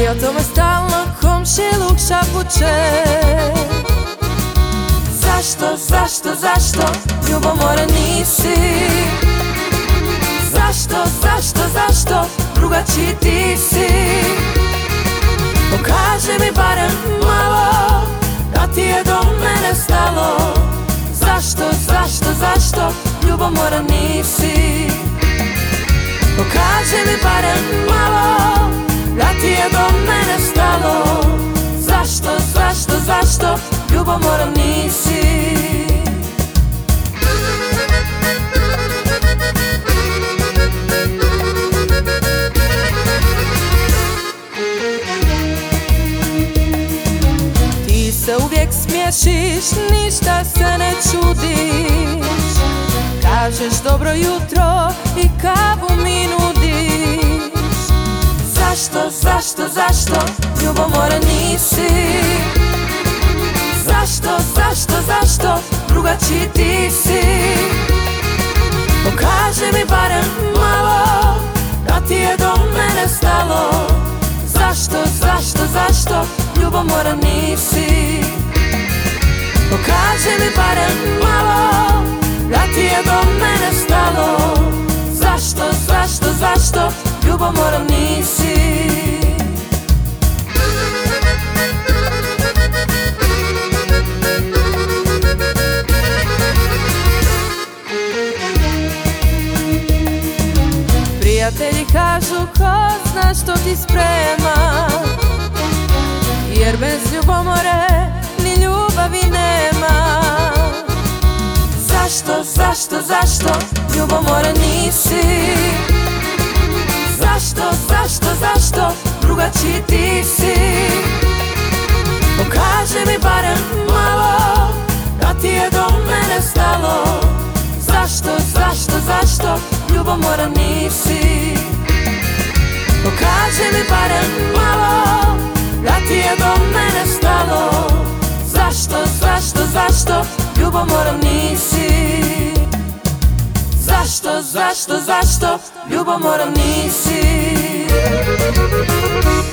I o tome stalno komšiluk šapuće. Zašto ljubomora nisi? Zašto drugačiji ti si? Pokaži mi barem malo da ti je do mene stalo. Zašto ljubomora nisi? Pokaži mi barem malo da ti je do mene stalo. Zašto ljubomora nisi? Ti se uvijek smiješiš, ništa se ne čudiš. Kažeš dobro jutro i kavu mi nudiš. Zašto ljubomora nisi? Zašto drugačiji ti si? Pokaži mi barem malo da ti je do mene stalo. Zašto ljubomora nisi? Pokaži mi barem malo da ti je do mene stalo. Zašto ljubomora nisi? Prijatelji kažu ko zna što ti sprema, jer bez ljubomore ni ljubavi nema. Zašto ljubomora nisi? Zašto drugačiji ti si? Pokaži mi barem malo da ti je do mene stalo. Zašto ljubomora nisi? Pokaži mi barem malo da ti je do mene stalo. Zašto ljubomora nisi? Zašto ljubomora nisi?